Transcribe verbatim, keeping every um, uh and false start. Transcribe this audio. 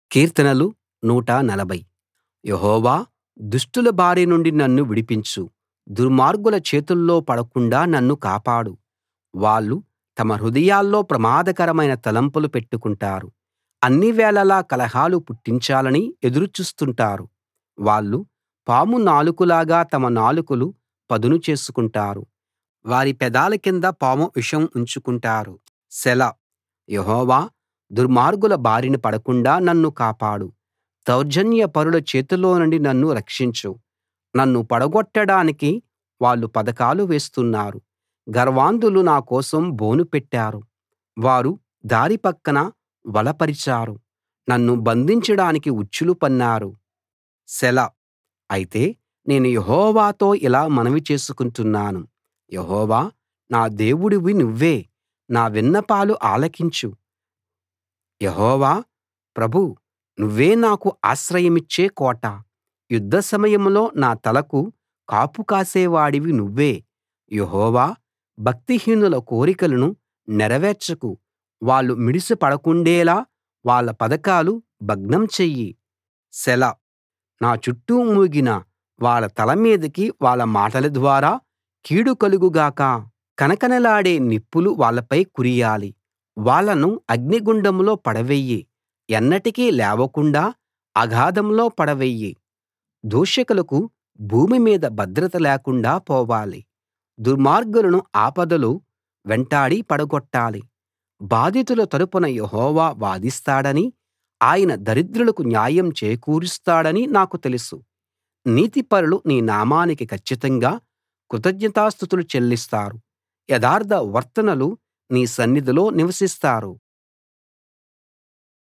కీర్తనలు నూట నలభై యెహోవా దుష్టుల బారి నుండి నన్ను విడిపించు. దుర్మార్గుల చేతుల్లో పడకుండా నన్ను కాపాడు. వాళ్ళు తమ హృదయాల్లో ప్రమాదకరమైన తలంపులు పెట్టుకుంటారు. అన్ని వేళలా కలహాలు పుట్టించాలని ఎదురు చూస్తుంటారు. వాళ్ళు పాము నాలుకలాగా తమ నాలుకలు పదును చేసుకుంటారు. వారి పెదాల కింద పాము విషం ఉంచుకుంటారు. సెలా. యెహోవా దుర్మార్గుల బారిన పడకుండా నన్ను కాపాడు. దౌర్జన్యపరుల చేతిలో నుండి నన్ను రక్షించు. నన్ను పడగొట్టడానికి వాళ్ళు పథకాలు వేస్తున్నారు. గర్వాంధులు నా కోసం బోను పెట్టారు. వారు దారి పక్కన వల పరిచారు. నన్ను బంధించడానికి ఉచ్చులు పన్నారు. సెలా. అయితే నేను యెహోవాతో ఇలా మనవి చేసుకుంటున్నాను. యెహోవా నా దేవుడివి నువ్వే. నా విన్నపాలు ఆలకించు. యెహోవా ప్రభూ, నువ్వే నాకు ఆశ్రయమిచ్చే కోట. యుద్ధ సమయంలో నా తలకు కాపు కాసేవాడివి నువ్వే. యెహోవా భక్తిహీనుల కోరికలను నెరవేర్చకు. వాళ్ళు మిడిసి పడకుండేలా వాళ్ళ పథకాలు భగ్నం చెయ్యి. సెలా. నా చుట్టూ మూగిన వాళ్ళ తల మీదికి వాళ్ళ మాటల ద్వారా కీడు కలుగు గాక. కనకనలాడే నిప్పులు వాళ్ళపై కురియాలి. వాళ్ళను అగ్నిగుండంలో పడవెయ్యి. ఎన్నటికీ లేవకుండా అగాధంలో పడవెయ్యి. దూషకులకు భూమి మీద భద్రత లేకుండా పోవాలి. దుర్మార్గులను ఆపదలు వెంటాడి పడగొట్టాలి. బాధితుల తరపున యెహోవా వాదిస్తాడని, ఆయన దరిద్రులకు న్యాయం చేకూరుస్తాడని నాకు తెలుసు. నీతిపరులు నీ నామానికి కచ్చితంగా కృతజ్ఞతాస్తుతులు చెల్లిస్తారు. యథార్థ వర్తనులు నీ సన్నిధిలో నివసిస్తారు.